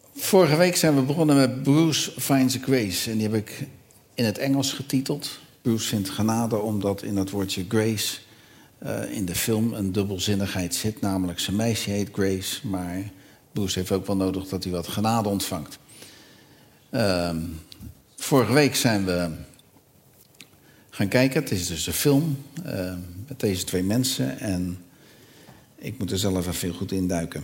Vorige week zijn we begonnen met Bruce Finds Grace. En die heb ik in het Engels getiteld. Bruce vindt genade omdat in dat woordje grace in de film een dubbelzinnigheid zit. Namelijk zijn meisje heet Grace, maar Bruce heeft ook wel nodig dat hij wat genade ontvangt. Vorige week zijn we gaan kijken. Het is dus een film met deze twee mensen. En ik moet er zelf even goed induiken.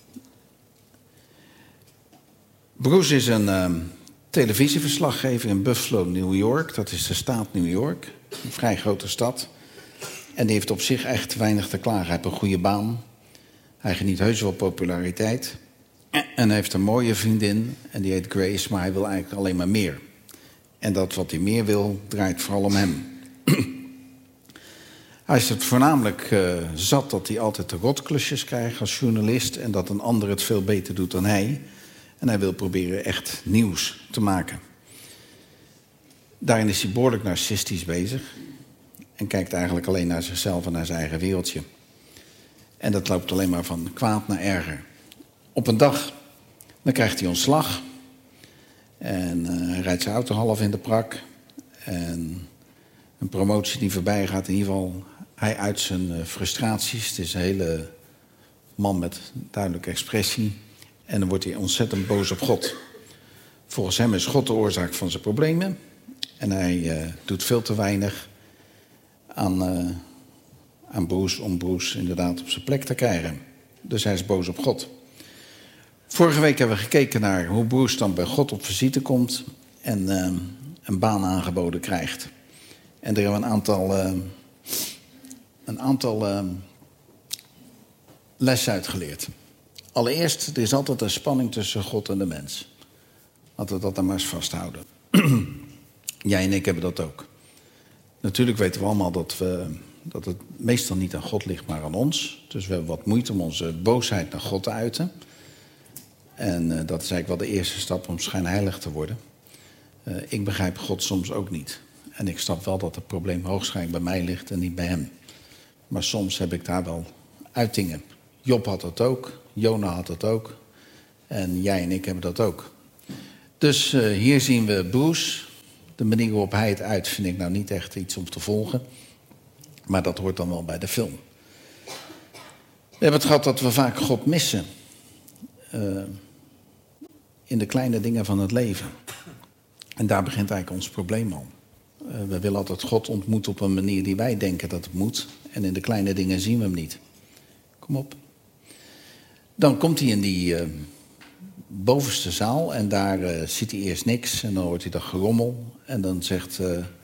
Bruce is een televisieverslaggever in Buffalo, New York. Dat is de staat New York. Een vrij grote stad. En die heeft op zich echt weinig te klagen. Hij heeft een goede baan. Hij geniet heus wel populariteit. En hij heeft een mooie vriendin. En die heet Grace, maar hij wil eigenlijk alleen maar meer. En dat wat hij meer wil, draait vooral om hem. Hij is het voornamelijk zat dat hij altijd de rotklusjes krijgt als journalist. En dat een ander het veel beter doet dan hij. En hij wil proberen echt nieuws te maken. Daarin is hij behoorlijk narcistisch bezig. En kijkt eigenlijk alleen naar zichzelf en naar zijn eigen wereldje. En dat loopt alleen maar van kwaad naar erger. Op een dag, dan krijgt hij ontslag. En hij rijdt zijn auto half in de prak. En een promotie die voorbij gaat, in ieder geval hij uit zijn frustraties. Het is een hele man met duidelijke expressie. En dan wordt hij ontzettend boos op God. Volgens hem is God de oorzaak van zijn problemen. En hij doet veel te weinig aan Bruce om Bruce inderdaad op zijn plek te krijgen. Dus hij is boos op God. Vorige week hebben we gekeken naar hoe Bruce dan bij God op visite komt en een baan aangeboden krijgt. En er hebben we een aantal lessen uitgeleerd. Allereerst, er is altijd een spanning tussen God en de mens. Laten we dat dan maar eens vasthouden. Jij en ik hebben dat ook. Natuurlijk weten we allemaal dat het meestal niet aan God ligt, maar aan ons. Dus we hebben wat moeite om onze boosheid naar God te uiten. En dat is eigenlijk wel de eerste stap om schijnheilig te worden. Ik begrijp God soms ook niet. En ik snap wel dat het probleem hoogstwaarschijnlijk bij mij ligt en niet bij hem. Maar soms heb ik daar wel uitingen. Job had dat ook, Jona had dat ook. En jij en ik hebben dat ook. Dus hier zien we Bruce. De manier waarop hij het uit vind ik nou niet echt iets om te volgen. Maar dat hoort dan wel bij de film. We hebben het gehad dat we vaak God missen. In de kleine dingen van het leven. En daar begint eigenlijk ons probleem al. We willen altijd God ontmoeten op een manier die wij denken dat het moet. En in de kleine dingen zien we hem niet. Kom op. Dan komt hij in die bovenste zaal en daar ziet hij eerst niks. En dan hoort hij dat gerommel. En dan zegt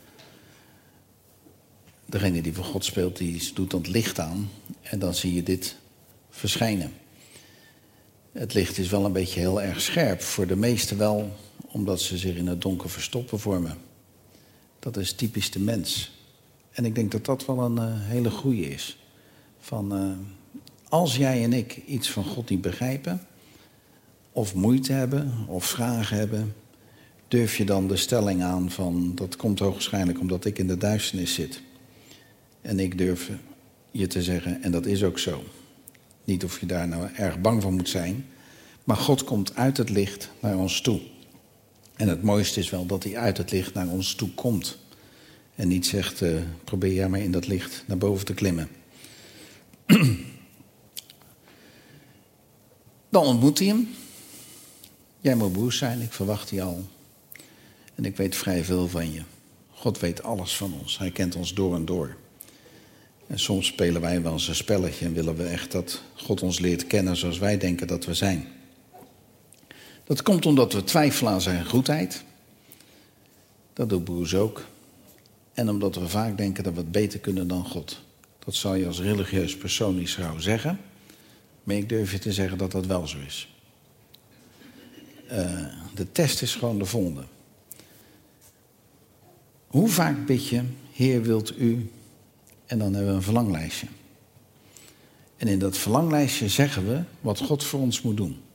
degene die voor God speelt, die doet dan het licht aan. En dan zie je dit verschijnen. Het licht is wel een beetje heel erg scherp. Voor de meesten wel, omdat ze zich in het donker verstoppen voor me. Dat is typisch de mens. En ik denk dat dat wel een hele goeie is. Van, als jij en ik iets van God niet begrijpen, of moeite hebben, of vragen hebben, durf je dan de stelling aan van, dat komt hoogstwaarschijnlijk omdat ik in de duisternis zit. En ik durf je te zeggen, en dat is ook zo. Niet of je daar nou erg bang van moet zijn, maar God komt uit het licht naar ons toe. En het mooiste is wel dat hij uit het licht naar ons toe komt. En niet zegt, probeer jij maar in dat licht naar boven te klimmen. Dan ontmoet hij hem. Jij moet Bruce zijn, ik verwacht die al. En ik weet vrij veel van je. God weet alles van ons, hij kent ons door en door. En soms spelen wij wel eens een spelletje en willen we echt dat God ons leert kennen zoals wij denken dat we zijn. Dat komt omdat we twijfelen aan zijn goedheid. Dat doet Bruce ook. En omdat we vaak denken dat we het beter kunnen dan God. Dat zal je als religieus persoon niet zo zeggen. Maar ik durf je te zeggen dat dat wel zo is. De test is gewoon de volgende. Hoe vaak bid je, Heer wilt u... En dan hebben we een verlanglijstje. En in dat verlanglijstje zeggen we wat God voor ons moet doen.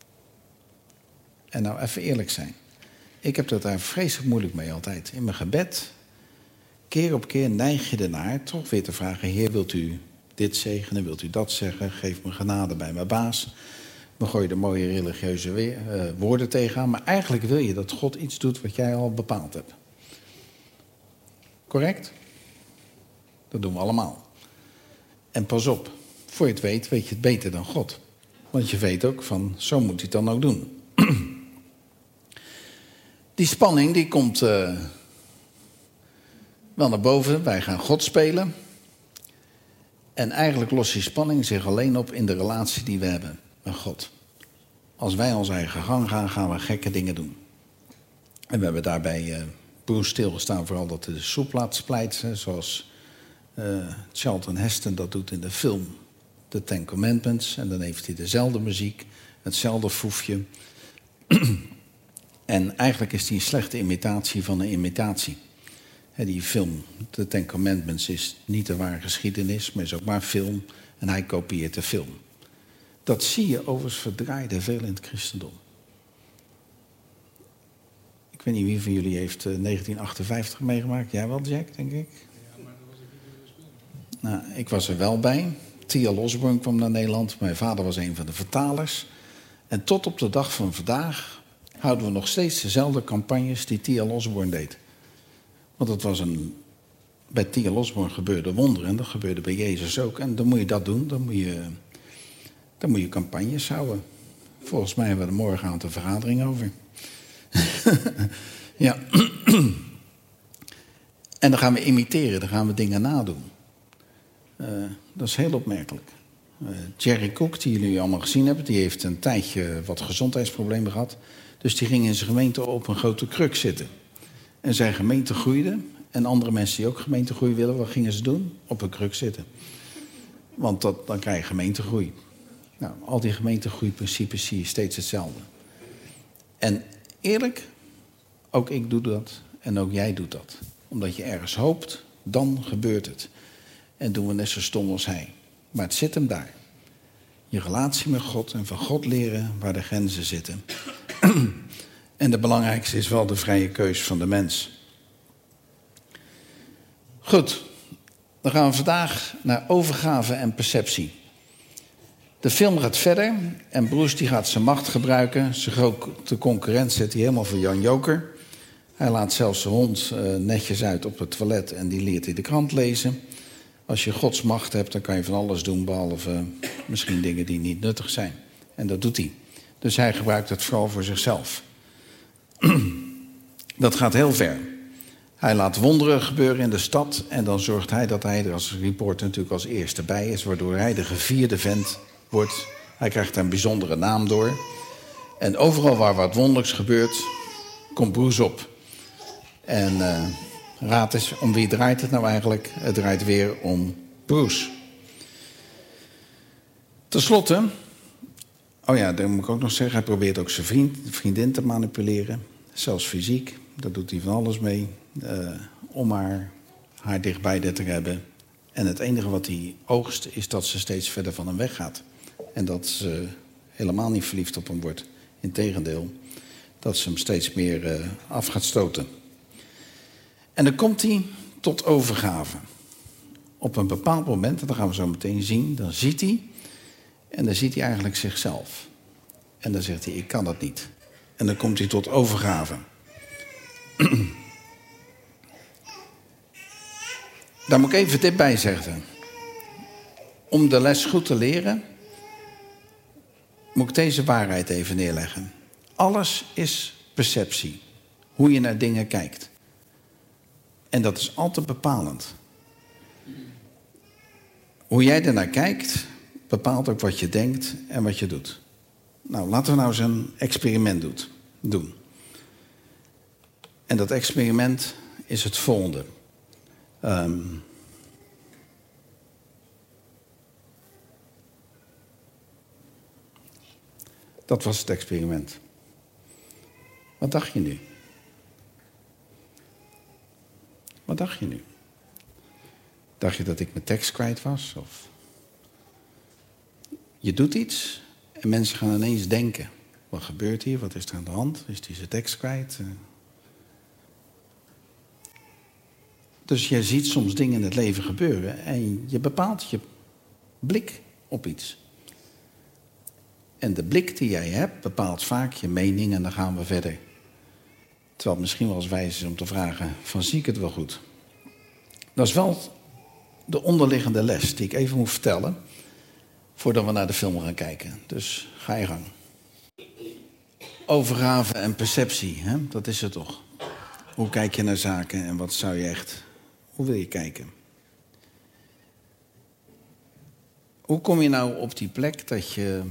En nou even eerlijk zijn. Ik heb dat daar vreselijk moeilijk mee altijd. In mijn gebed, keer op keer neig je ernaar toch weer te vragen... Heer, wilt u dit zegenen, wilt u dat zeggen? Geef me genade bij mijn baas. Dan gooi je er mooie religieuze woorden tegenaan. Maar eigenlijk wil je dat God iets doet wat jij al bepaald hebt. Correct? Dat doen we allemaal. En pas op, voor je het weet je het beter dan God. Want je weet ook van, zo moet hij het dan ook doen. Die spanning die komt wel naar boven. Wij gaan God spelen. En eigenlijk lost die spanning zich alleen op in de relatie die we hebben met God. Als wij onze eigen gang gaan, gaan we gekke dingen doen. En we hebben daarbij Bruce stilgestaan vooral dat de soep laat splijten. Zoals Charlton Heston dat doet in de film The Ten Commandments. En dan heeft hij dezelfde muziek, hetzelfde foefje. En eigenlijk is die een slechte imitatie van een imitatie. Die film, The Ten Commandments, is niet de ware geschiedenis, maar is ook maar een film. En hij kopieert de film. Dat zie je overigens verdraaide veel in het christendom. Ik weet niet wie van jullie heeft 1958 meegemaakt. Jij wel, Jack, denk ik? Ja, maar daar was ik niet in de Nou, ik was er wel bij. T.L. Osborne kwam naar Nederland. Mijn vader was een van de vertalers. En tot op de dag van vandaag houden we nog steeds dezelfde campagnes die T.L. Osborne deed. Want het was bij T.L. Osborne gebeurde wonderen en dat gebeurde bij Jezus ook. En dan moet je dat doen, dan moet je campagnes houden. Volgens mij hebben we er morgenavond een vergadering over. Ja. En dan gaan we imiteren, dan gaan we dingen nadoen. Dat is heel opmerkelijk. Jerry Cook, die jullie allemaal gezien hebben, die heeft een tijdje wat gezondheidsproblemen gehad. Dus die ging in zijn gemeente op een grote kruk zitten. En zijn gemeente groeide. En andere mensen die ook gemeentegroei willen, wat gingen ze doen? Op een kruk zitten. Want dan krijg je gemeentegroei. Nou, al die gemeentegroeiprincipes zie je steeds hetzelfde. En eerlijk, ook ik doe dat en ook jij doet dat. Omdat je ergens hoopt, dan gebeurt het. En doen we net zo stom als hij. Maar het zit hem daar. Je relatie met God en van God leren waar de grenzen zitten. En de belangrijkste is wel de vrije keus van de mens. Goed, dan gaan we vandaag naar overgave en perceptie. De film gaat verder en Bruce die gaat zijn macht gebruiken. Zijn grote concurrent zet hij helemaal voor Jan Joker. Hij laat zelfs zijn hond netjes uit op het toilet en die leert hij de krant lezen. Als je Gods macht hebt, dan kan je van alles doen, behalve misschien dingen die niet nuttig zijn. En dat doet hij. Dus hij gebruikt het vooral voor zichzelf. Dat gaat heel ver. Hij laat wonderen gebeuren in de stad en dan zorgt hij dat hij er als reporter natuurlijk als eerste bij is, waardoor hij de gevierde vent wordt. Hij krijgt er een bijzondere naam door. En overal waar wat wonderlijks gebeurt, komt Bruce op. En raad eens, om wie draait het nou eigenlijk? Het draait weer om Bruce. Ten slotte, oh ja, dat moet ik ook nog zeggen, hij probeert ook zijn vriendin te manipuleren. Zelfs fysiek, daar doet hij van alles mee. Om haar dichtbij te hebben. En het enige wat hij oogst is dat ze steeds verder van hem weggaat. En dat ze helemaal niet verliefd op hem wordt. Integendeel, dat ze hem steeds meer af gaat stoten. En dan komt hij tot overgave. Op een bepaald moment, en dat gaan we zo meteen zien, dan ziet hij. En dan ziet hij eigenlijk zichzelf. En dan zegt hij, ik kan dat niet. En dan komt hij tot overgave. Daar moet ik even dit bij zeggen. Om de les goed te leren, moet ik deze waarheid even neerleggen. Alles is perceptie. Hoe je naar dingen kijkt. En dat is altijd bepalend. Hoe jij ernaar kijkt, bepaalt ook wat je denkt en wat je doet. Nou, laten we nou eens een experiment doen. En dat experiment is het volgende. Dat was het experiment. Wat dacht je nu? Wat dacht je nu? Dacht je dat ik mijn tekst kwijt was? Of... Je doet iets en mensen gaan ineens denken. Wat gebeurt hier? Wat is er aan de hand? Is hij zijn tekst kwijt? Dus je ziet soms dingen in het leven gebeuren en je bepaalt je blik op iets. En de blik die jij hebt bepaalt vaak je mening en dan gaan we verder. Terwijl het misschien wel eens wijs is om te vragen van zie ik het wel goed? Dat is wel de onderliggende les die ik even moet vertellen voordat we naar de film gaan kijken. Dus ga je gang. Overgave en perceptie, hè? Dat is het toch. Hoe kijk je naar zaken en wat zou je echt... Hoe wil je kijken? Hoe kom je nou op die plek dat je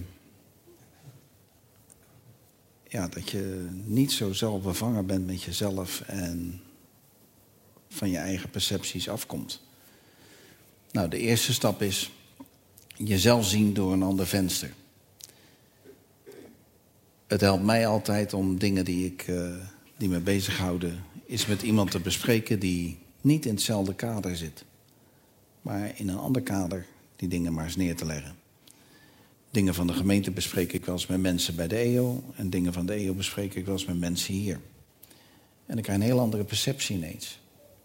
niet zo zelfbevangen bent met jezelf en van je eigen percepties afkomt? Nou, de eerste stap is jezelf zien door een ander venster. Het helpt mij altijd om dingen die me bezighouden, is met iemand te bespreken die niet in hetzelfde kader zit. Maar in een ander kader die dingen maar eens neer te leggen. Dingen van de gemeente bespreek ik wel eens met mensen bij de EO. En dingen van de EO bespreek ik wel eens met mensen hier. En ik krijg een heel andere perceptie ineens.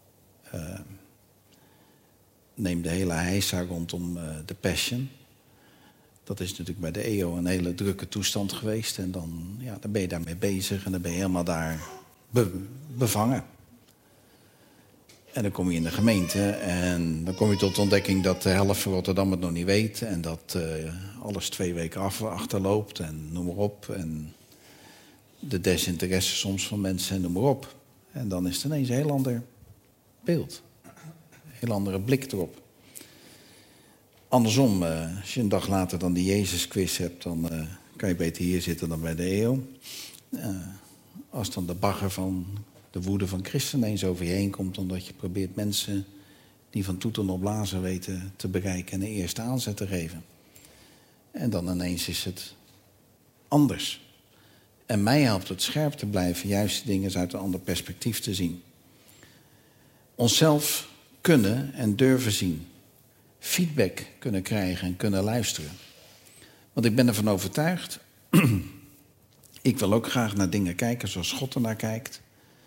Neem de hele heisa rondom de Passion. Dat is natuurlijk bij de EO een hele drukke toestand geweest. En dan ben je daarmee bezig en dan ben je helemaal daar bevangen. En dan kom je in de gemeente en dan kom je tot de ontdekking dat de helft van Rotterdam het nog niet weet. En dat alles 2 weken achterloopt en noem maar op. En de desinteresse soms van mensen en noem maar op. En dan is het ineens een heel ander beeld. Een heel andere blik erop. Andersom, als je een dag later dan die Jezus-quiz hebt, dan kan je beter hier zitten dan bij de EO. Als dan de bagger van de woede van christenen eens over je heen komt, omdat je probeert mensen die van toeten op blazen weten te bereiken en een eerste aanzet te geven. En dan ineens is het anders. En mij helpt het scherp te blijven, juist dingen uit een ander perspectief te zien. Onszelf kunnen en durven zien. Feedback kunnen krijgen en kunnen luisteren. Want ik ben ervan overtuigd, ik wil ook graag naar dingen kijken zoals God ernaar kijkt.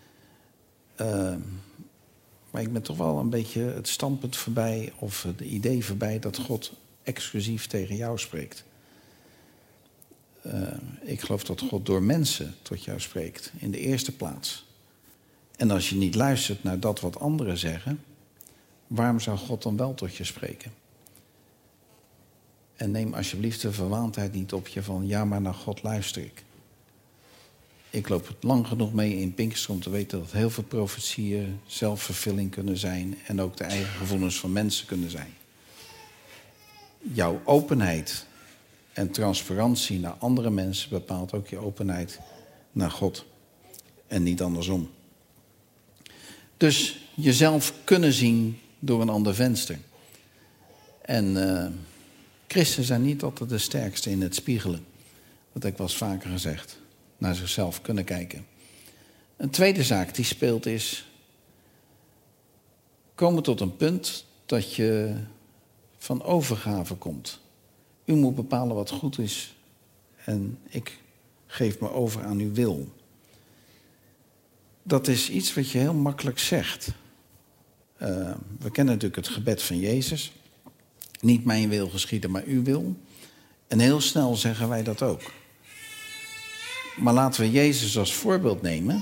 Maar ik ben toch wel een beetje het standpunt voorbij of het idee voorbij dat God exclusief tegen jou spreekt. Ik geloof dat God door mensen tot jou spreekt, in de eerste plaats. En als je niet luistert naar dat wat anderen zeggen, waarom zou God dan wel tot je spreken? En neem alsjeblieft de verwaandheid niet op je van, ja, maar naar God luister ik. Ik loop het lang genoeg mee in Pinkster om te weten dat heel veel profetieën zelfvervulling kunnen zijn en ook de eigen gevoelens van mensen kunnen zijn. Jouw openheid en transparantie naar andere mensen bepaalt ook je openheid naar God en niet andersom. Dus jezelf kunnen zien door een ander venster. En christenen zijn niet altijd de sterkste in het spiegelen. Dat heb ik wel eens vaker gezegd. Naar zichzelf kunnen kijken. Een tweede zaak die speelt is komen tot een punt dat je van overgave komt. U moet bepalen wat goed is en ik geef me over aan uw wil. Dat is iets wat je heel makkelijk zegt. We kennen natuurlijk het gebed van Jezus. Niet mijn wil geschieden, maar uw wil. En heel snel zeggen wij dat ook. Maar laten we Jezus als voorbeeld nemen.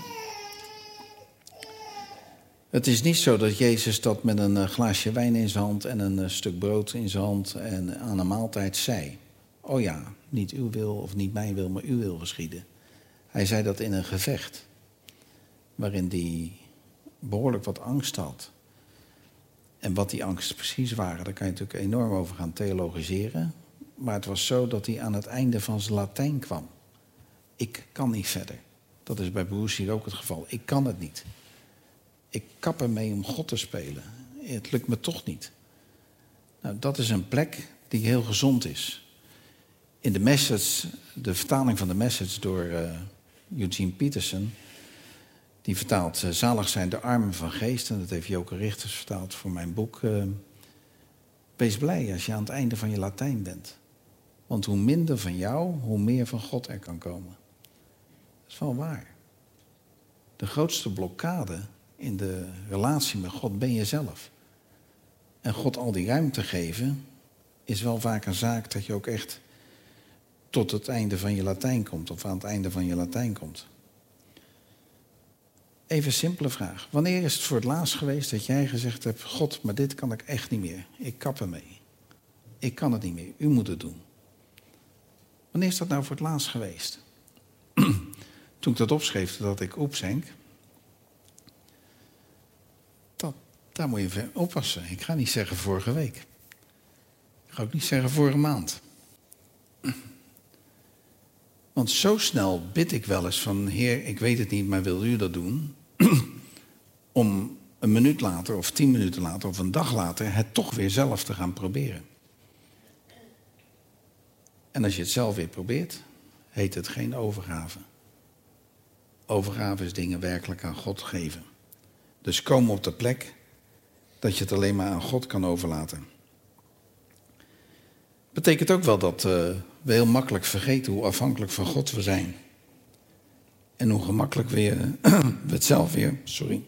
Het is niet zo dat Jezus dat met een glaasje wijn in zijn hand en een stuk brood in zijn hand en aan een maaltijd zei. Oh ja, niet uw wil of niet mijn wil, maar uw wil geschieden. Hij zei dat in een gevecht. Waarin hij behoorlijk wat angst had. En wat die angsten precies waren, daar kan je natuurlijk enorm over gaan theologiseren. Maar het was zo dat hij aan het einde van zijn Latijn kwam. Ik kan niet verder. Dat is bij Bruce hier ook het geval. Ik kan het niet. Ik kap ermee om God te spelen. Het lukt me toch niet. Nou, dat is een plek die heel gezond is. In de Message, de vertaling van de Message door Eugene Peterson, die vertaalt zalig zijn de armen van geest. En dat heeft Joke Richters vertaald voor mijn boek. Wees blij als je aan het einde van je Latijn bent. Want hoe minder van jou, hoe meer van God er kan komen. Dat is wel waar. De grootste blokkade in de relatie met God ben je zelf. En God al die ruimte geven is wel vaak een zaak dat je ook echt tot het einde van je Latijn komt, of aan het einde van je Latijn komt. Even een simpele vraag. Wanneer is het voor het laatst geweest dat jij gezegd hebt, God, maar dit kan ik echt niet meer. Ik kap ermee. Ik kan het niet meer. U moet het doen. Wanneer is dat nou voor het laatst geweest? Toen ik dat opschreef, dat ik opzenk. Daar moet je even oppassen. Ik ga niet zeggen vorige week. Ik ga ook niet zeggen vorige maand. Want zo snel bid ik wel eens van, Heer, ik weet het niet, maar wil u dat doen? Om een minuut later, of 10 minuten later, of een dag later, het toch weer zelf te gaan proberen. En als je het zelf weer probeert, heet het geen overgave. Overgave is dingen werkelijk aan God geven. Dus kom op de plek dat je het alleen maar aan God kan overlaten. Betekent ook wel dat we heel makkelijk vergeten hoe afhankelijk van God we zijn. En hoe gemakkelijk we het zelf weer... Sorry.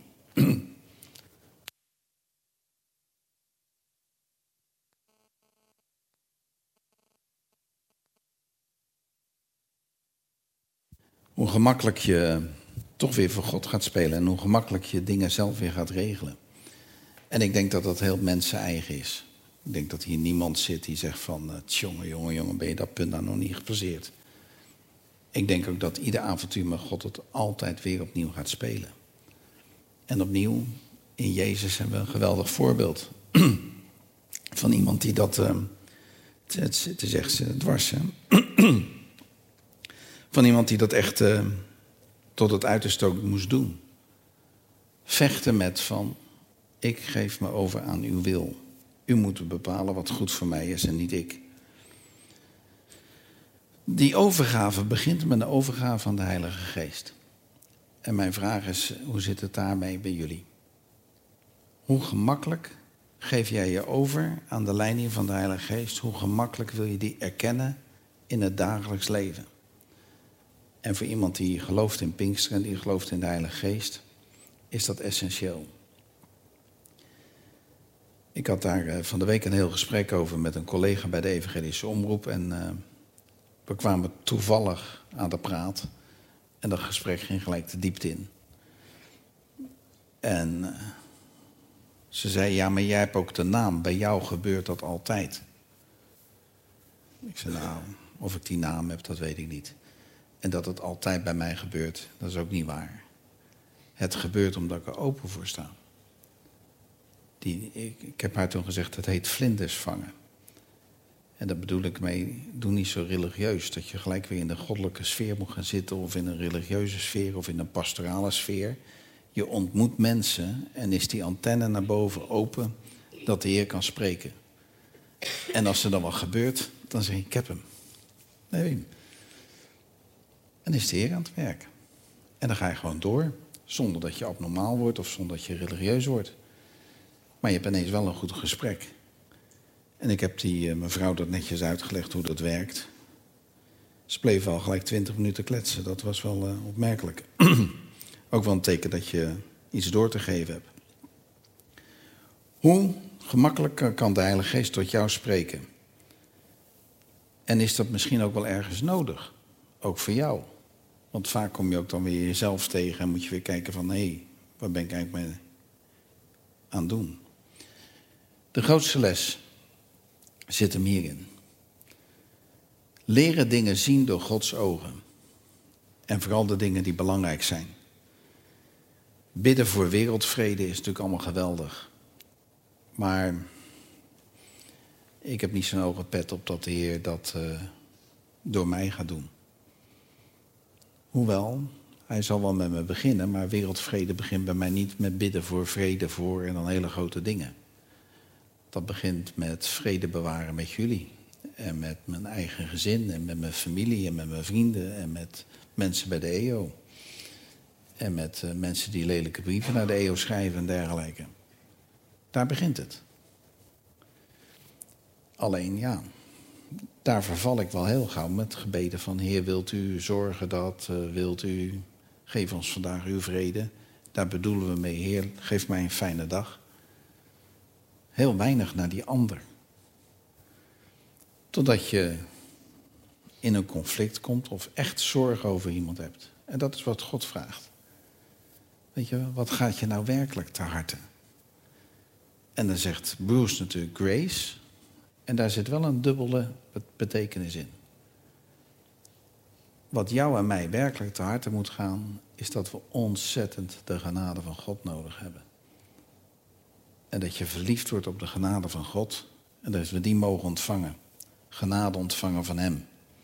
Hoe gemakkelijk je toch weer voor God gaat spelen. En hoe gemakkelijk je dingen zelf weer gaat regelen. En ik denk dat dat heel mensen-eigen is. Ik denk dat hier niemand zit die zegt van... jongen, ben je dat punt nou nog niet gepasseerd? Ik denk ook dat ieder avontuur met God het altijd weer opnieuw gaat spelen. En opnieuw, in Jezus hebben we een geweldig voorbeeld. Van iemand die dat... het is echt dwars, hè? Van iemand die dat echt tot het uiterste ook moest doen. Vechten met van... Ik geef me over aan uw wil. U moet bepalen wat goed voor mij is en niet ik. Die overgave begint met een overgave aan de Heilige Geest. En mijn vraag is, hoe zit het daarmee bij jullie? Hoe gemakkelijk geef jij je over aan de leiding van de Heilige Geest? Hoe gemakkelijk wil je die erkennen in het dagelijks leven? En voor iemand die gelooft in Pinksteren, die gelooft in de Heilige Geest, is dat essentieel. Ik had daar van de week een heel gesprek over met een collega bij de Evangelische Omroep. En we kwamen toevallig aan de praat. En dat gesprek ging gelijk de diepte in. En ze zei, ja, maar jij hebt ook de naam. Bij jou gebeurt dat altijd. Ik zei, nou, of ik die naam heb, dat weet ik niet. En dat het altijd bij mij gebeurt, dat is ook niet waar. Het gebeurt omdat ik er open voor sta. Ik heb haar toen gezegd, het heet vlinders vangen. En daar bedoel ik mee, doe niet zo religieus. Dat je gelijk weer in de goddelijke sfeer moet gaan zitten. Of in een religieuze sfeer of in een pastorale sfeer. Je ontmoet mensen en is die antenne naar boven open dat de Heer kan spreken. En als er dan wat gebeurt, dan zeg ik heb hem. Nee. En is de Heer aan het werk. En dan ga je gewoon door. Zonder dat je abnormaal wordt of zonder dat je religieus wordt. Maar je hebt ineens wel een goed gesprek. En ik heb die mevrouw dat netjes uitgelegd hoe dat werkt. Ze bleef al gelijk 20 minuten kletsen. Dat was wel opmerkelijk. Ook wel een teken dat je iets door te geven hebt. Hoe gemakkelijk kan de Heilige Geest tot jou spreken? En is dat misschien ook wel ergens nodig? Ook voor jou. Want vaak kom je ook dan weer jezelf tegen en moet je weer kijken van... hé, waar ben ik eigenlijk mee aan het doen? De grootste les zit hem hierin. Leren dingen zien door Gods ogen. En vooral de dingen die belangrijk zijn. Bidden voor wereldvrede is natuurlijk allemaal geweldig. Maar ik heb niet zo'n hoge pet op dat de Heer dat door mij gaat doen. Hoewel, hij zal wel met me beginnen, maar wereldvrede begint bij mij niet met bidden voor vrede voor en dan hele grote dingen. Dat begint met vrede bewaren met jullie. En met mijn eigen gezin en met mijn familie en met mijn vrienden en met mensen bij de EO. En met mensen die lelijke brieven naar de EO schrijven en dergelijke. Daar begint het. Alleen ja, daar verval ik wel heel gauw met gebeden van... Heer, wilt u zorgen dat, wilt u, geef ons vandaag uw vrede. Daar bedoelen we mee, Heer, geef mij een fijne dag. Heel weinig naar die ander. Totdat je in een conflict komt of echt zorgen over iemand hebt. En dat is wat God vraagt. Weet je, wat gaat je nou werkelijk ter harte? En dan zegt Bruce natuurlijk grace. En daar zit wel een dubbele betekenis in. Wat jou en mij werkelijk ter harte moet gaan, is dat we ontzettend de genade van God nodig hebben. En dat je verliefd wordt op de genade van God en dat we die mogen ontvangen. Genade ontvangen van Hem.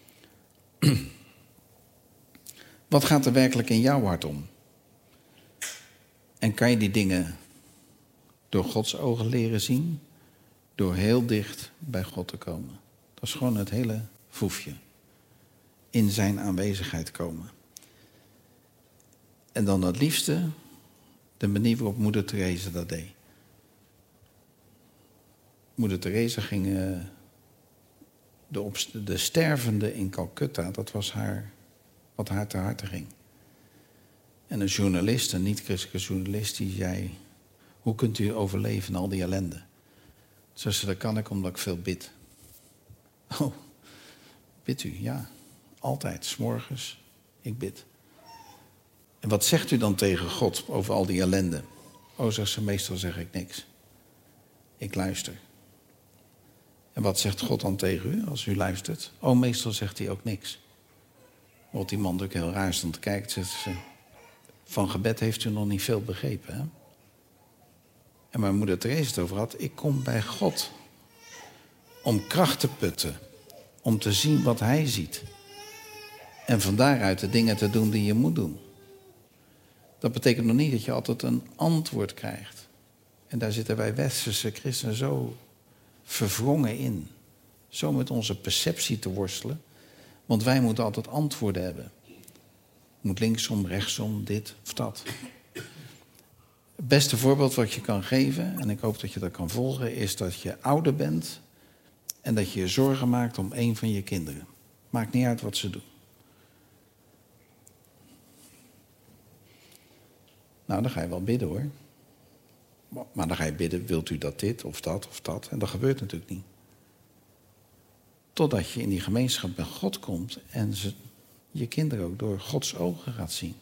Wat gaat er werkelijk in jouw hart om? En kan je die dingen door Gods ogen leren zien? Door heel dicht bij God te komen. Dat is gewoon het hele foefje. In zijn aanwezigheid komen. En dan het liefste de manier waarop Moeder Teresa dat deed. Moeder Teresa ging de stervende in Calcutta, dat was wat haar ter harte ging. En een journalist, een niet-christelijke journalist, die zei: hoe kunt u overleven al die ellende? Ze zei: dat kan ik omdat ik veel bid. Oh, bidt u? Ja, altijd, 's morgens, ik bid. En wat zegt u dan tegen God over al die ellende? Oh, zegt ze, meestal zeg ik niks. Ik luister. En wat zegt God dan tegen u als u luistert? Oh, meestal zegt hij ook niks. Wat die man natuurlijk heel raar stond te kijken, zegt ze: van gebed heeft u nog niet veel begrepen, hè? En mijn moeder Therese het over had: ik kom bij God om kracht te putten, om te zien wat hij ziet. En van daaruit de dingen te doen die je moet doen. Dat betekent nog niet dat je altijd een antwoord krijgt. En daar zitten wij westerse christenen zo verwrongen in. Zo met onze perceptie te worstelen. Want wij moeten altijd antwoorden hebben. Moet linksom, rechtsom, dit of dat. Het beste voorbeeld wat je kan geven, en ik hoop dat je dat kan volgen, is dat je ouder bent en dat je je zorgen maakt om een van je kinderen. Maakt niet uit wat ze doen. Nou, dan ga je wel bidden, hoor. Maar dan ga je bidden: wilt u dat dit of dat of dat? En dat gebeurt natuurlijk niet. Totdat je in die gemeenschap met God komt en je kinderen ook door Gods ogen gaat zien.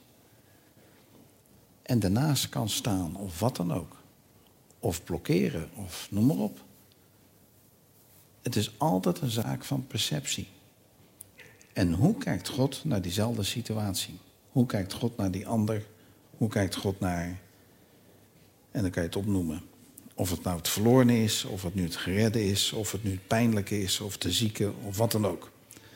En daarnaast kan staan of wat dan ook. Of blokkeren of noem maar op. Het is altijd een zaak van perceptie. En hoe kijkt God naar diezelfde situatie? Hoe kijkt God naar die ander? Hoe kijkt God naar... En dan kan je het opnoemen. Of het nou het verlorene is, of het nu het geredde is, of het nu het pijnlijke is, of de zieke, of wat dan ook.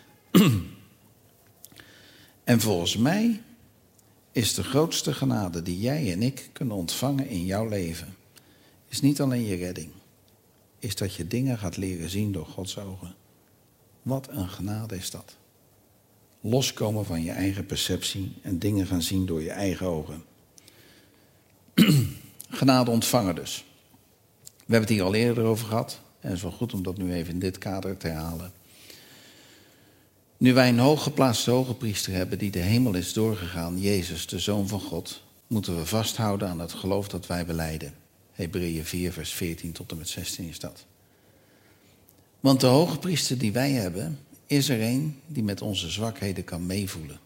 En volgens mij is de grootste genade die jij en ik kunnen ontvangen in jouw leven, is niet alleen je redding, is dat je dingen gaat leren zien door Gods ogen. Wat een genade is dat. Loskomen van je eigen perceptie en dingen gaan zien door je eigen ogen. Genade ontvangen dus. We hebben het hier al eerder over gehad. En het is wel goed om dat nu even in dit kader te herhalen. Nu wij een hooggeplaatste hogepriester hebben die de hemel is doorgegaan, Jezus, de Zoon van God, moeten we vasthouden aan het geloof dat wij belijden. Hebreeën 4, vers 14 tot en met 16 is dat. Want de hogepriester die wij hebben, is er een die met onze zwakheden kan meevoelen.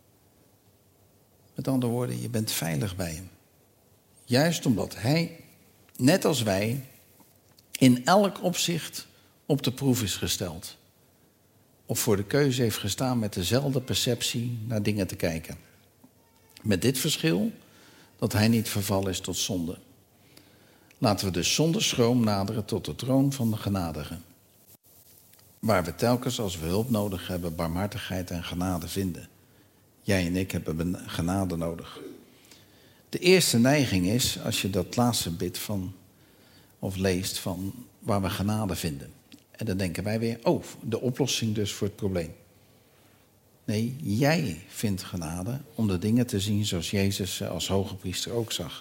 Met andere woorden, je bent veilig bij hem. Juist omdat hij, net als wij, in elk opzicht op de proef is gesteld. Of voor de keuze heeft gestaan met dezelfde perceptie naar dingen te kijken. Met dit verschil, dat hij niet vervallen is tot zonde. Laten we dus zonder schroom naderen tot de troon van de genadige. Waar we telkens als we hulp nodig hebben, barmhartigheid en genade vinden. Jij en ik hebben genade nodig. De eerste neiging is, als je dat laatste bid van, of leest van waar we genade vinden. En dan denken wij weer, oh, de oplossing dus voor het probleem. Nee, jij vindt genade om de dingen te zien zoals Jezus als hogepriester ook zag.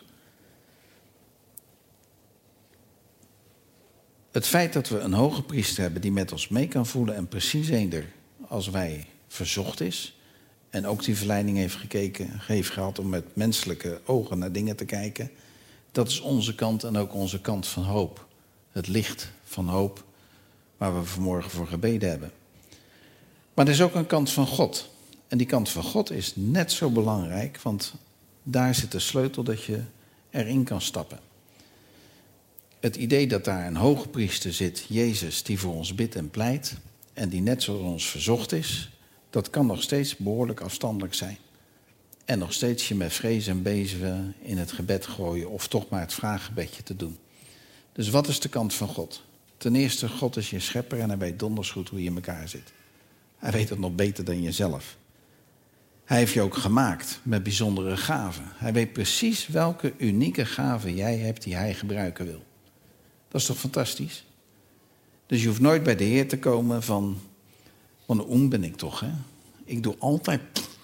Het feit dat we een hogepriester hebben die met ons mee kan voelen en precies eender als wij verzocht is. En ook die verleiding heeft gehad om met menselijke ogen naar dingen te kijken. Dat is onze kant en ook onze kant van hoop. Het licht van hoop waar we vanmorgen voor gebeden hebben. Maar er is ook een kant van God. En die kant van God is net zo belangrijk, want daar zit de sleutel dat je erin kan stappen. Het idee dat daar een hoge priester zit, Jezus, die voor ons bidt en pleit, en die net zoals ons verzocht is, dat kan nog steeds behoorlijk afstandelijk zijn. En nog steeds je met vrees en bezen in het gebed gooien of toch maar het vraaggebedje te doen. Dus wat is de kant van God? Ten eerste, God is je schepper en hij weet donders goed hoe je in elkaar zit. Hij weet het nog beter dan jezelf. Hij heeft je ook gemaakt met bijzondere gaven. Hij weet precies welke unieke gaven jij hebt die hij gebruiken wil. Dat is toch fantastisch? Dus je hoeft nooit bij de Heer te komen van een oem ben ik toch, hè? Ik doe altijd.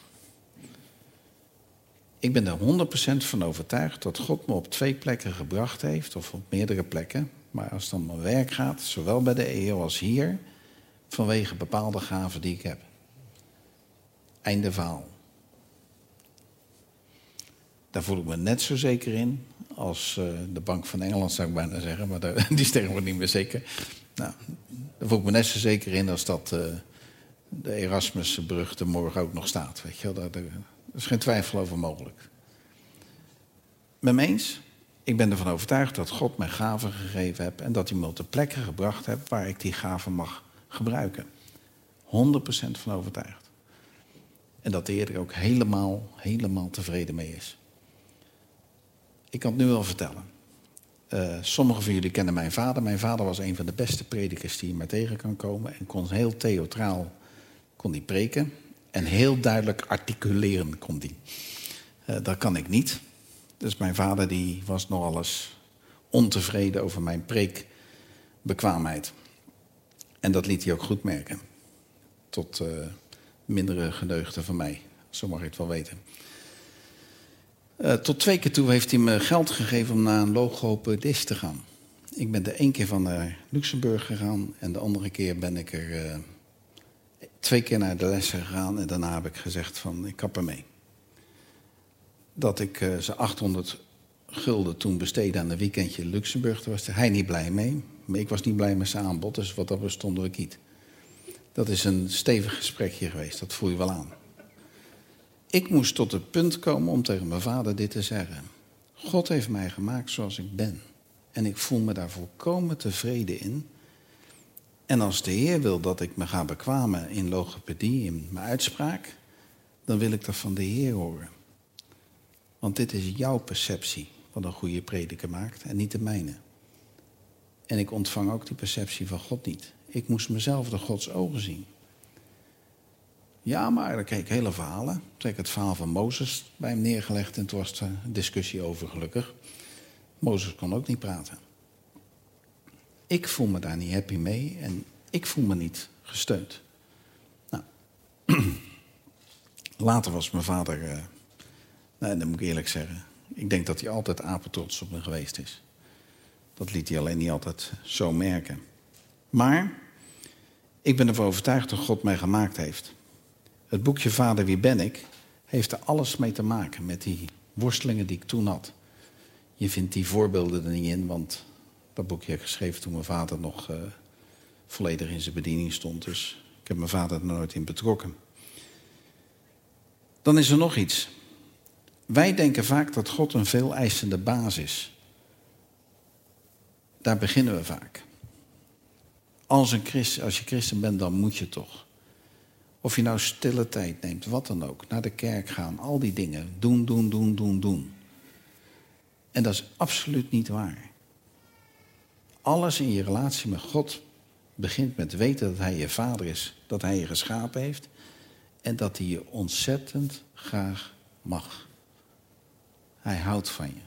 Ik ben er 100% van overtuigd dat God me op 2 plekken gebracht heeft, of op meerdere plekken. Maar als het om mijn werk gaat, zowel bij de EO als hier, vanwege bepaalde gaven die ik heb. Einde verhaal. Daar voel ik me net zo zeker in als de Bank van Engeland, zou ik bijna zeggen. Maar die is tegenwoordig niet meer zeker. Nou, daar voel ik me net zo zeker in als dat de Erasmusbrug er morgen ook nog staat. Weet je wel? Daar is geen twijfel over mogelijk. Met me eens? Ik ben ervan overtuigd dat God mij gaven gegeven heeft en dat hij me op de plekken gebracht heeft waar ik die gaven mag gebruiken. 100% van overtuigd. En dat de Heer er ook helemaal tevreden mee is. Ik kan het nu wel vertellen. Sommigen van jullie kennen mijn vader. Mijn vader was een van de beste predikers die je maar tegen kan komen. En kon heel theatraal preken. En heel duidelijk articuleren kon die. Dat kan ik niet. Dus mijn vader die was nogal eens ontevreden over mijn preekbekwaamheid. En dat liet hij ook goed merken. Tot mindere gedeugden van mij. Zo mag je het wel weten. Tot 2 keer toe heeft hij me geld gegeven om naar een logopedist te gaan. Ik ben er 1 keer van naar Luxemburg gegaan. En de andere keer ben ik er 2 keer naar de lessen gegaan. En daarna heb ik gezegd van ik kap ermee. Dat ik ze 800 gulden toen besteedde aan een weekendje in Luxemburg. Daar was hij niet blij mee. Maar ik was niet blij met zijn aanbod. Dus wat dat was stonden we kiet. Dat is een stevig gesprekje geweest. Dat voel je wel aan. Ik moest tot het punt komen om tegen mijn vader dit te zeggen. God heeft mij gemaakt zoals ik ben. En ik voel me daar volkomen tevreden in. En als de Heer wil dat ik me ga bekwamen in logopedie, in mijn uitspraak, dan wil ik dat van de Heer horen. Want dit is jouw perceptie wat een goede prediker maakt en niet de mijne. En ik ontvang ook die perceptie van God niet. Ik moest mezelf door Gods ogen zien. Ja, maar dan kreeg ik hele verhalen. Toen heb ik het verhaal van Mozes bij hem neergelegd en toen was er een discussie over, gelukkig. Mozes kon ook niet praten. Ik voel me daar niet happy mee en ik voel me niet gesteund. Nou, later was mijn vader, dat moet ik eerlijk zeggen, ik denk dat hij altijd apetrots op me geweest is. Dat liet hij alleen niet altijd zo merken. Maar ik ben ervan overtuigd dat God mij gemaakt heeft. Het boekje Vader, wie ben ik, heeft er alles mee te maken met die worstelingen die ik toen had. Je vindt die voorbeelden er niet in, want dat boekje heb ik geschreven toen mijn vader nog volledig in zijn bediening stond. Dus ik heb mijn vader er nooit in betrokken. Dan is er nog iets. Wij denken vaak dat God een veel eisende baas is. Daar beginnen we vaak. Als je christen bent, dan moet je toch. Of je nou stille tijd neemt, wat dan ook. Naar de kerk gaan, al die dingen. Doen. En dat is absoluut niet waar. Alles in je relatie met God begint met weten dat hij je vader is. Dat hij je geschapen heeft. En dat hij je ontzettend graag mag. Hij houdt van je.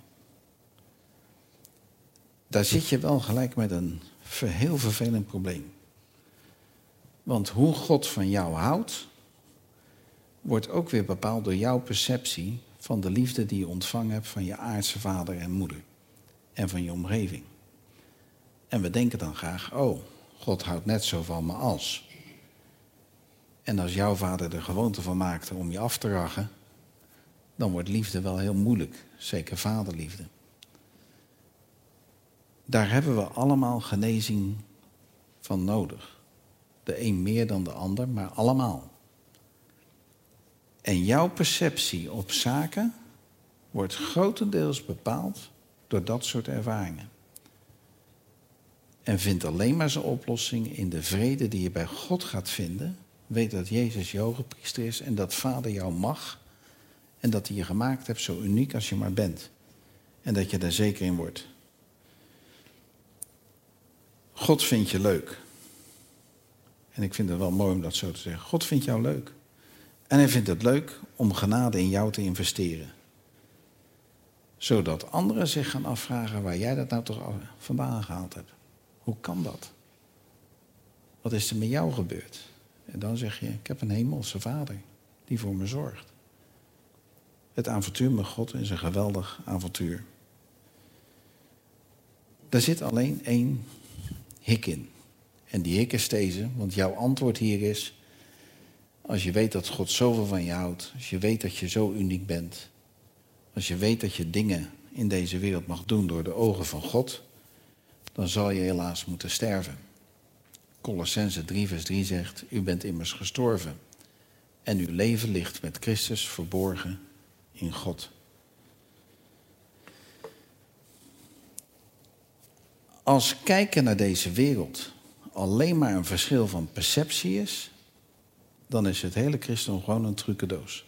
Daar zit je wel gelijk met een heel vervelend probleem. Want hoe God van jou houdt, wordt ook weer bepaald door jouw perceptie van de liefde die je ontvangen hebt van je aardse vader en moeder. En van je omgeving. En we denken dan graag, oh, God houdt net zo van me als. En als jouw vader er gewoonte van maakte om je af te rachen, dan wordt liefde wel heel moeilijk. Zeker vaderliefde. Daar hebben we allemaal genezing van nodig. De een meer dan de ander, maar allemaal. En jouw perceptie op zaken wordt grotendeels bepaald door dat soort ervaringen. En vindt alleen maar zijn oplossing in de vrede die je bij God gaat vinden. Weet dat Jezus je hoge priester is en dat Vader jou mag. En dat hij je gemaakt hebt zo uniek als je maar bent. En dat je daar zeker in wordt. God vindt je leuk. En ik vind het wel mooi om dat zo te zeggen. God vindt jou leuk. En hij vindt het leuk om genade in jou te investeren. Zodat anderen zich gaan afvragen waar jij dat nou toch vandaan gehaald hebt. Hoe kan dat? Wat is er met jou gebeurd? En dan zeg je, ik heb een hemelse Vader die voor me zorgt. Het avontuur met God is een geweldig avontuur. Daar zit alleen één hik in. En die hik is deze, want jouw antwoord hier is... als je weet dat God zoveel van je houdt... als je weet dat je zo uniek bent... als je weet dat je dingen in deze wereld mag doen door de ogen van God... dan zal je helaas moeten sterven. Kolossenzen 3 vers 3 zegt... u bent immers gestorven... en uw leven ligt met Christus verborgen in God. Als kijken naar deze wereld alleen maar een verschil van perceptie is... dan is het hele christendom gewoon een trucendoos.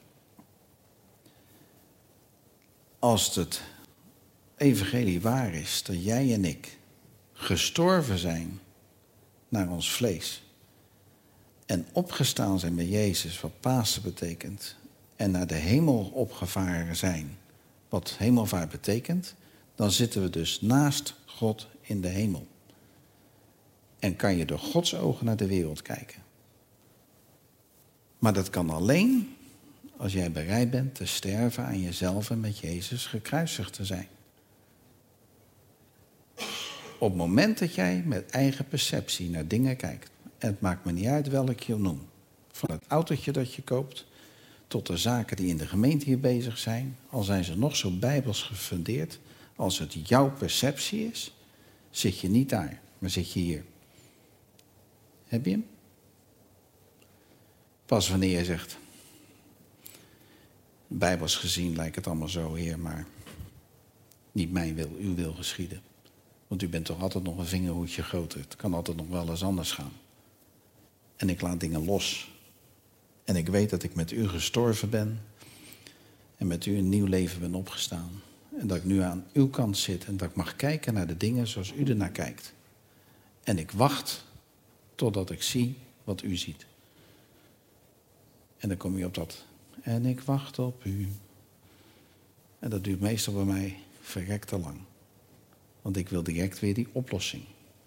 Als het evangelie waar is dat jij en ik gestorven zijn naar ons vlees... en opgestaan zijn met Jezus, wat Pasen betekent... en naar de hemel opgevaren zijn, wat hemelvaart betekent... dan zitten we dus naast God in de hemel. En kan je door Gods ogen naar de wereld kijken. Maar dat kan alleen als jij bereid bent te sterven aan jezelf... en met Jezus gekruisigd te zijn. Op het moment dat jij met eigen perceptie naar dingen kijkt... en het maakt me niet uit welk je noem... van het autootje dat je koopt... tot de zaken die in de gemeente hier bezig zijn... al zijn ze nog zo bijbels gefundeerd... als het jouw perceptie is... zit je niet daar, maar zit je hier. Heb je hem? Pas wanneer je zegt... bijbels gezien lijkt het allemaal zo, Heer... maar niet mijn wil, uw wil geschieden. Want u bent toch altijd nog een vingerhoedje groter. Het kan altijd nog wel eens anders gaan. En ik laat dingen los... En ik weet dat ik met u gestorven ben. En met u een nieuw leven ben opgestaan. En dat ik nu aan uw kant zit. En dat ik mag kijken naar de dingen zoals u ernaar kijkt. En ik wacht totdat ik zie wat u ziet. En dan kom je op dat. En ik wacht op u. En dat duurt meestal bij mij verrekt te lang. Want ik wil direct weer die oplossing.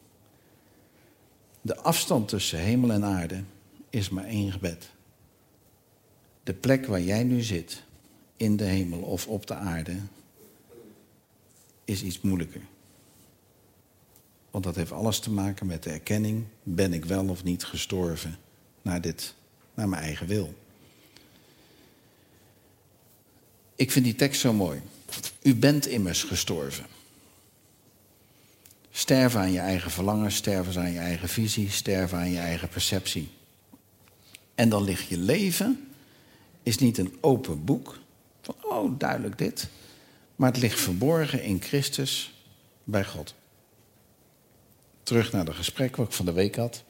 De afstand tussen hemel en aarde is maar één gebed. De plek waar jij nu zit, in de hemel of op de aarde, is iets moeilijker. Want dat heeft alles te maken met de erkenning, ben ik wel of niet gestorven naar mijn eigen wil. Ik vind die tekst zo mooi. U bent immers gestorven. Sterven aan je eigen verlangen, sterven aan je eigen visie, sterven aan je eigen perceptie. En dan ligt je leven... is niet een open boek, van oh, duidelijk dit. Maar het ligt verborgen in Christus bij God. Terug naar het gesprek wat ik van de week had.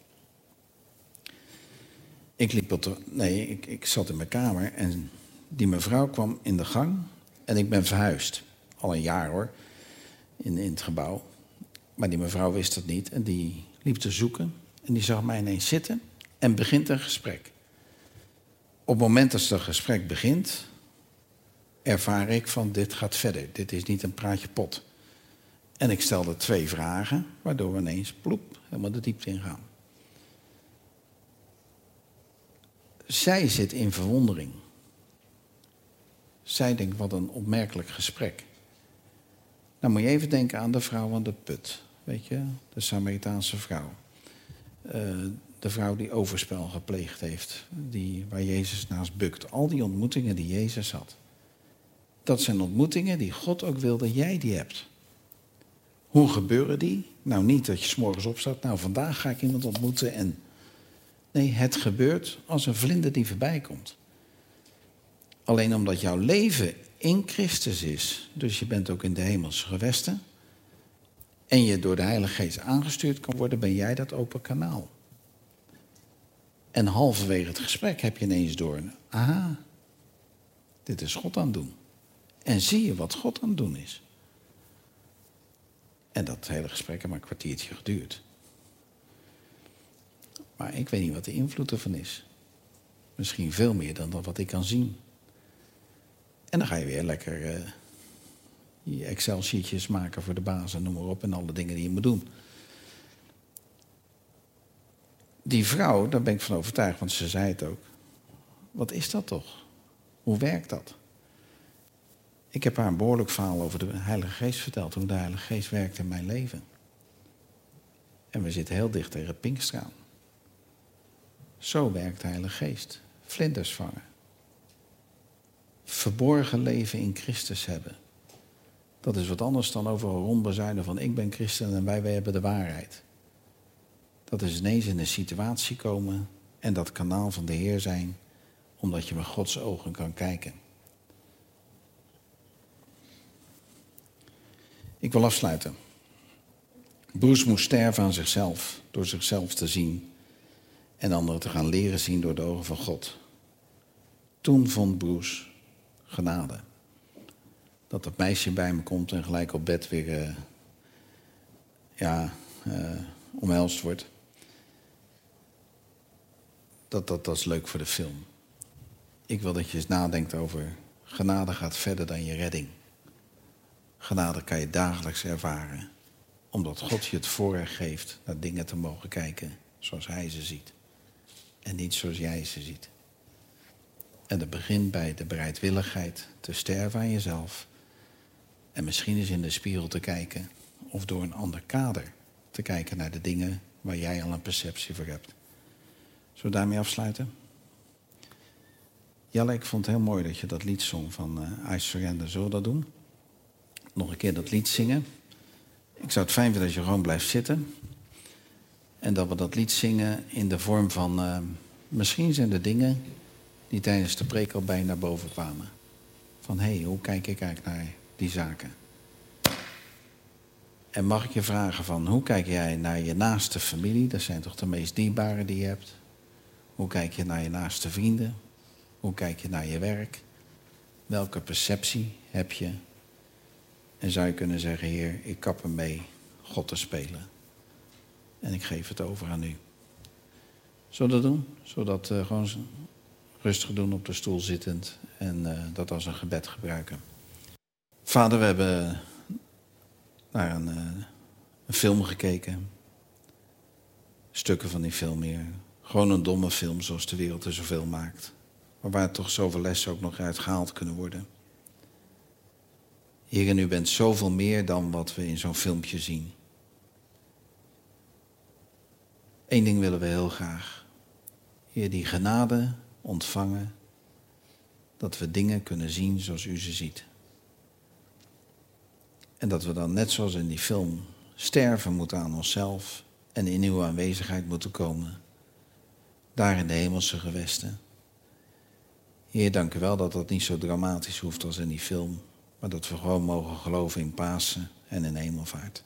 Ik zat in mijn kamer en die mevrouw kwam in de gang. En ik ben verhuisd, al een jaar hoor, in het gebouw. Maar die mevrouw wist het niet en die liep te zoeken. En die zag mij ineens zitten en begint een gesprek. Op het moment dat het gesprek begint, ervaar ik van dit gaat verder. Dit is niet een praatje pot. En ik stelde 2 vragen, waardoor we ineens ploep, helemaal de diepte in gaan. Zij zit in verwondering. Zij denkt, wat een opmerkelijk gesprek. Nou moet je even denken aan de vrouw aan de put. Weet je, de Samaritaanse vrouw. De vrouw die overspel gepleegd heeft, waar Jezus naast bukt. Al die ontmoetingen die Jezus had. Dat zijn ontmoetingen die God ook wil dat jij die hebt. Hoe gebeuren die? Nou, niet dat je 's morgens opstaat. Nou, vandaag ga ik iemand ontmoeten en Nee, het gebeurt als een vlinder die voorbij komt. Alleen omdat jouw leven in Christus is, dus je bent ook in de hemelse gewesten, en je door de Heilige Geest aangestuurd kan worden, ben jij dat open kanaal. En halverwege het gesprek heb je ineens door, aha, dit is God aan het doen. En zie je wat God aan het doen is. En dat hele gesprek heeft maar een kwartiertje geduurd. Maar ik weet niet wat de invloed ervan is. Misschien veel meer dan wat ik kan zien. En dan ga je weer lekker je Excel-sheetjes maken voor de baas en noem maar op. En alle dingen die je moet doen. Die vrouw, daar ben ik van overtuigd, want ze zei het ook. Wat is dat toch? Hoe werkt dat? Ik heb haar een behoorlijk verhaal over de Heilige Geest verteld. Hoe de Heilige Geest werkt in mijn leven. En we zitten heel dicht tegen het Pinkster aan. Zo werkt de Heilige Geest. Vlinders vangen. Verborgen leven in Christus hebben. Dat is wat anders dan overal rondbezuinen van ik ben christen en wij hebben de waarheid. Dat is ineens in een situatie komen en dat kanaal van de Heer zijn, omdat je met Gods ogen kan kijken. Ik wil afsluiten. Bruce moest sterven aan zichzelf, door zichzelf te zien en anderen te gaan leren zien door de ogen van God. Toen vond Bruce genade. Dat dat meisje bij me komt en gelijk op bed weer omhelst wordt. Dat is leuk voor de film. Ik wil dat je eens nadenkt over genade gaat verder dan je redding. Genade kan je dagelijks ervaren. Omdat God je het voorrecht geeft naar dingen te mogen kijken zoals Hij ze ziet. En niet zoals jij ze ziet. En dat begint bij de bereidwilligheid te sterven aan jezelf. En misschien eens in de spiegel te kijken. Of door een ander kader te kijken naar de dingen waar jij al een perceptie voor hebt. Zullen we daarmee afsluiten? Jelle, ik vond het heel mooi dat je dat lied zong van I Surrender. Zullen we dat doen? Nog een keer dat lied zingen. Ik zou het fijn vinden als je gewoon blijft zitten. En dat we dat lied zingen in de vorm van... misschien zijn er dingen die tijdens de preek al bij naar boven kwamen. Van hé, hoe kijk ik eigenlijk naar die zaken? En mag ik je vragen van hoe kijk jij naar je naaste familie? Dat zijn toch de meest dierbare die je hebt. Hoe kijk je naar je naaste vrienden? Hoe kijk je naar je werk? Welke perceptie heb je? En zou je kunnen zeggen, Heer, ik kap ermee God te spelen. En ik geef het over aan u. Zullen we dat doen? Zullen we dat gewoon rustig doen op de stoel zittend en dat als een gebed gebruiken? Vader, we hebben naar een film gekeken. Stukken van die film hier. Gewoon een domme film zoals de wereld er zoveel maakt. Maar waar toch zoveel lessen ook nog uit gehaald kunnen worden. Heer, en u bent zoveel meer dan wat we in zo'n filmpje zien. Eén ding willen we heel graag. Heer, die genade ontvangen. Dat we dingen kunnen zien zoals u ze ziet. En dat we dan net zoals in die film sterven moeten aan onszelf. En in uw aanwezigheid moeten komen. Daar in de hemelse gewesten. Heer, dank u wel dat dat niet zo dramatisch hoeft als in die film. Maar dat we gewoon mogen geloven in Pasen en in hemelvaart.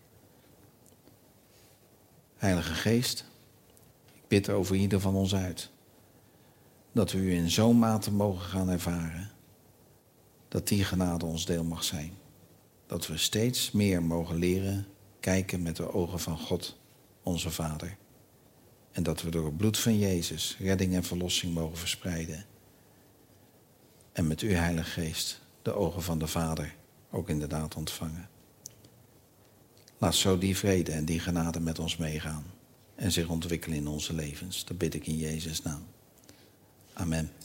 Heilige Geest, ik bid over ieder van ons uit. Dat we u in zo'n mate mogen gaan ervaren. Dat die genade ons deel mag zijn. Dat we steeds meer mogen leren kijken met de ogen van God, onze Vader. En dat we door het bloed van Jezus redding en verlossing mogen verspreiden. En met uw Heilige Geest de ogen van de Vader ook inderdaad ontvangen. Laat zo die vrede en die genade met ons meegaan en zich ontwikkelen in onze levens. Dat bid ik in Jezus' naam. Amen.